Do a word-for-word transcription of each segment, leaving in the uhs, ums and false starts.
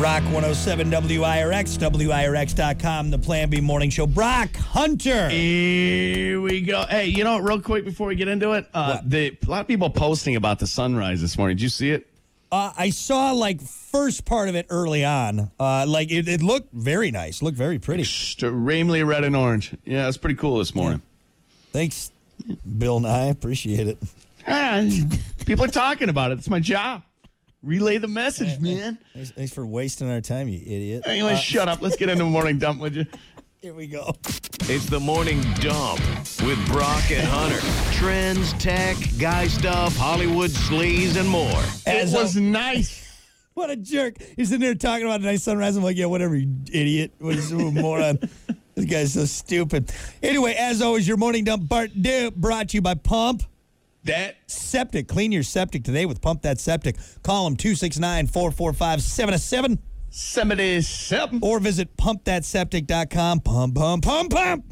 Rock one oh seven W I R X, W I R X dot com, the Plan B Morning Show. Brock Hunter. Here we go. Hey, you know what, real quick before we get into it? Uh, the, a lot of people posting about the sunrise this morning. Did you see it? Uh, I saw, like, first part of it early on. Uh, like, it, it looked very nice. Looked very pretty. Extremely red and orange. Yeah, it's pretty cool this morning. Yeah. Thanks, Bill Nye. Appreciate it. Ah, people are talking about it. It's my job. Relay the message, man. Thanks, thanks for wasting our time, you idiot. Anyway, uh, shut up. Let's get into the morning dump, would you? Here we go. It's the morning dump with Brock and Hunter. Trends, tech, guy stuff, Hollywood sleaze, and more. It was a, nice. What a jerk. He's sitting there talking about a nice sunrise. I'm like, yeah, whatever, you idiot. What is a moron? This guy's so stupid. Anyway, as always, your morning dump part two brought to you by Pump That Septic. Clean your septic today with Pump That Septic. Call them two six nine, four four five, seven seven. seventy-seven. Or visit pump that septic dot com. Pump, pump, pump, pump.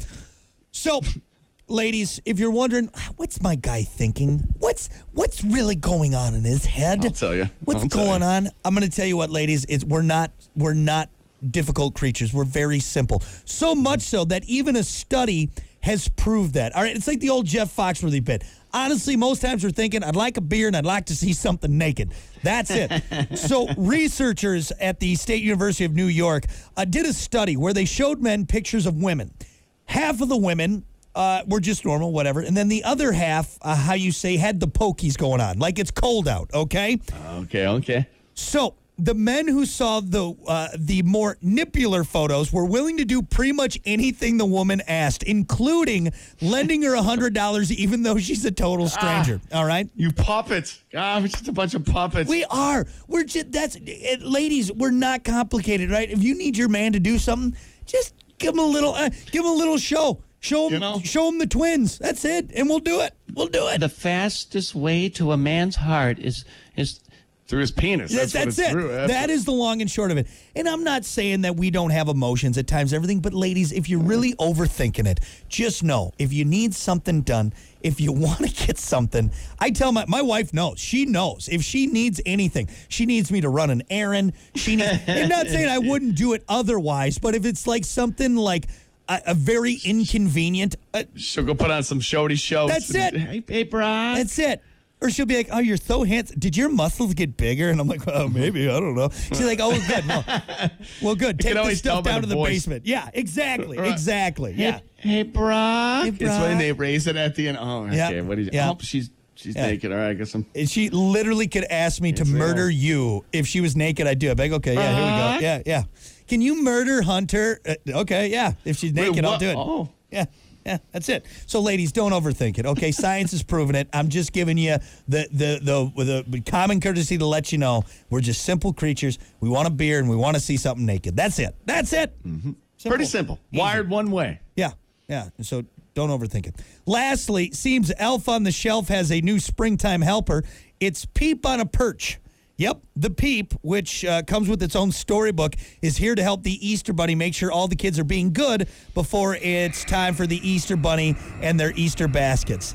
So, ladies, if you're wondering, what's my guy thinking? What's what's really going on in his head? I'll tell you. What's I'll going tell you. on? I'm going to tell you what, ladies. It's we're not we're not difficult creatures. We're very simple. So much so that even a study has proved that. All right, it's like the old Jeff Foxworthy bit. Honestly, most times we're thinking, I'd like a beer and I'd like to see something naked. That's it. So researchers at the State University of New York uh, did a study where they showed men pictures of women. Half of the women uh, were just normal, whatever. And then the other half, uh, how you say, had the pokies going on. Like it's cold out, okay? Okay, okay. So the men who saw the uh, the more nippular photos were willing to do pretty much anything the woman asked, including lending her one hundred dollars even though she's a total stranger. Ah, all right? You puppets. God, we're just a bunch of puppets. We are. We're just, that's, it, ladies, we're not complicated, right? If you need your man to do something, just give him a little, uh, give him a little show. Show him, you know? show him the twins. That's it. And we'll do it. We'll do it. The fastest way to a man's heart is is through his penis. That's, that's, what that's it's it. Through. That's that is the long and short of it. And I'm not saying that we don't have emotions at times, everything. But ladies, if you're really overthinking it, just know if you need something done, if you want to get something, I tell my my wife knows. She knows if she needs anything. She needs me to run an errand. She needs. I'm not saying I wouldn't do it otherwise, but if it's like something like a, a very inconvenient, uh, she'll go put on some shorty shows. That's it. Hey, hey, Brock. That's it. Or she'll be like, oh, you're so handsome. Did your muscles get bigger? And I'm like, well, maybe. I don't know. She's like, oh, good. Well, well good. Take this stuff down to the voice. basement. Yeah, exactly. Right. Exactly. Hey, Yeah. Hey, Brock. Hey, It's Brock. when they raise it at the end. Oh, okay. Yeah. What do you? Yeah. Oh, she's she's Yeah. naked. All right, I guess I'm. And she literally could ask me to Yes, murder yeah. you if she was naked. I'd do it. I'd be like, okay, yeah, here we Brock? go. Yeah, yeah. Can you murder Hunter? Uh, okay, yeah. If she's Wait, naked, I'll what? do it. Oh. Yeah. Yeah, that's it. So, ladies, don't overthink it, okay? Science has proven it. I'm just giving you the the, the the common courtesy to let you know we're just simple creatures. We want a beer and we want to see something naked. That's it. That's it. Mm-hmm. Pretty simple. Easy. Wired one way. Yeah, yeah. So don't overthink it. Lastly, seems Elf on the Shelf has a new springtime helper. It's Peep on a Perch. Yep, the Peep, which uh, comes with its own storybook, is here to help the Easter Bunny make sure all the kids are being good before it's time for the Easter Bunny and their Easter baskets.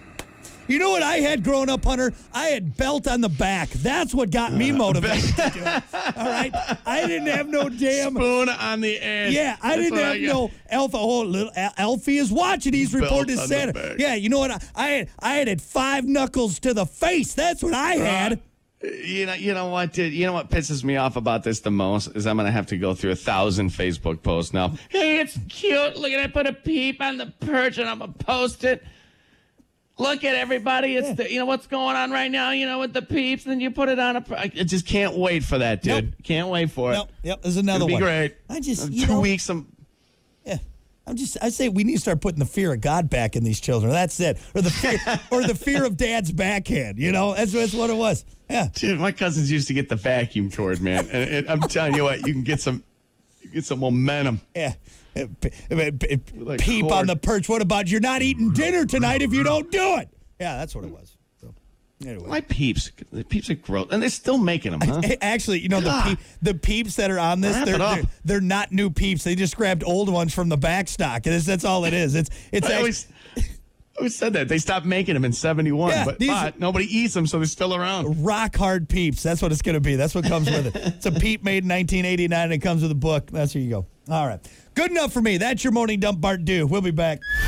You know what I had growing up, Hunter? I had belt on the back. That's what got me motivated to do it. All right? I didn't have no damn... Spoon on the end. Yeah, I That's didn't what have I got. no Alpha. Oh, little Al- Alfie is watching. He's Belt reporting to on the Santa. back. Yeah, you know what? I, I had I had it five knuckles to the face. That's what I had. You know, you know what, dude? You know what pisses me off about this the most is I'm gonna have to go through a thousand Facebook posts now. Hey, it's cute. Look at I put a peep on the perch and I'm gonna post it. Look at everybody. It's Yeah. the, you know what's going on right now. You know with the peeps, and then you put it on a. per- I just can't wait for that, dude. Nope. Can't wait for it. Nope. Yep. There's another It'll be one. great. I just In you two know, weeks. I'm. Yeah. I'm just. I say we need to start putting the fear of God back in these children. That's it. Or the fear, or the fear of Dad's backhand. You know, that's that's what it was. Yeah. Dude, my cousins used to get the vacuum cord, man, and, and I'm telling you what, you can get some, you get some momentum. Yeah. Uh, p- p- p- Like Peep cord. on the perch. What about you're not eating dinner tonight if you don't do it? Yeah, that's what it was. So, anyway. My peeps, the peeps are gross, and they're still making them, huh? Hey, actually, you know, the God. peep, the peeps that are on this, Wrap they're, it up. they're they're not new peeps. They just grabbed old ones from the back stock. And it's, that's all it is. It's it's I actually, always, Who said that? They stopped making them in seventy-one, Yeah, but, these- but nobody eats them, so they're still around. Rock hard peeps. That's what it's going to be. That's what comes with it. It's a peep made in nineteen eighty-nine, and it comes with a book. That's where you go. All right. Good enough for me. That's your morning dump, Bart Dew. We'll be back.